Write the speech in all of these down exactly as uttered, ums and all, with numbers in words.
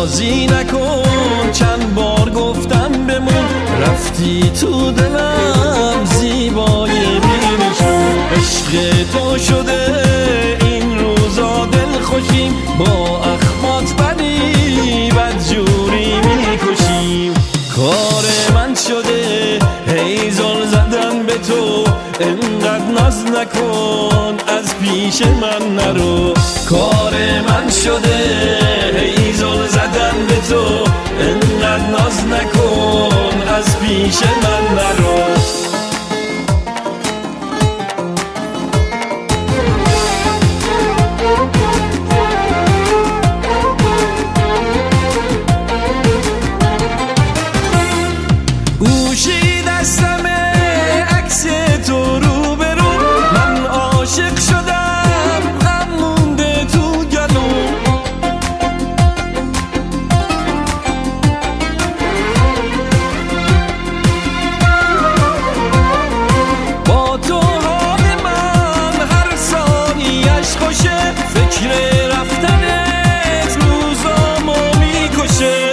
بازی نکن، چند بار گفتم بمون، رفتی تو دلم زیبای بی‌نشون. عشق تو شده این روزا دل خوشیم، با اخمات بدی بدجوری میکشیم. کار من شده هی زل زدن به تو، انقدر ناز نکن از پیش من نرو. کار من شده هی زل زدن به تو، انقدر ناز نکن از پیش من نرو. گوشی دستمه عکس تو رو برو، من عاشق شدم غم مونده تو گلوم. با تو حال من هر ثانیش خوشه، فکر رفتنت روزامو میکشه.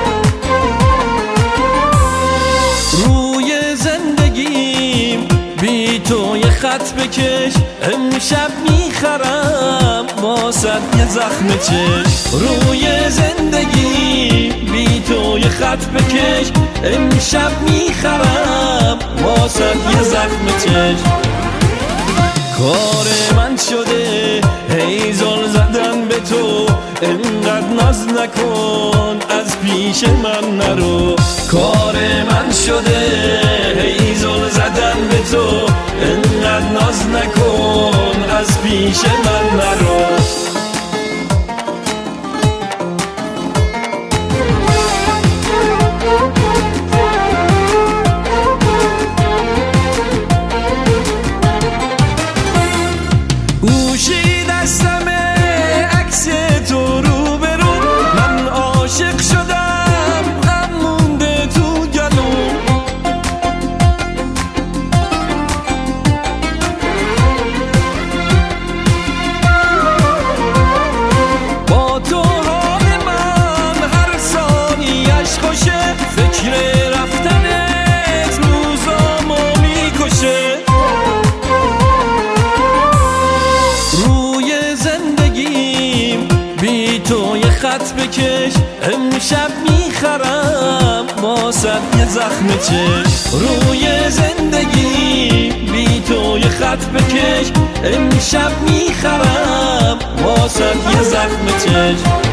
روی زندگیم بی تو یه خط بکش، امشب میخرم واسه یه زخم چشم. روی زندگی بی تو یه خط بکش، امشب میخرم واسه یه زخم چشم. کار من شده هی زل زدن به تو، انقدر ناز نکن از پیش من نرو. کار من شده هی زل زدن به تو، انقدر ناز نکن از پیش من نرو. گوشی دستمه عکس تو رو برو، من عاشق شدم غم مونده تو گلوم. با تو حال من هر ثانیش خوشه، فکر رفتنت روزامو میکشه. بی تو یه خط بکش، امشب میخرم واسه یه زخم چشم. روی زندگی بی تو یه خط بکش، امشب میخرم واسه یه زخم چشم.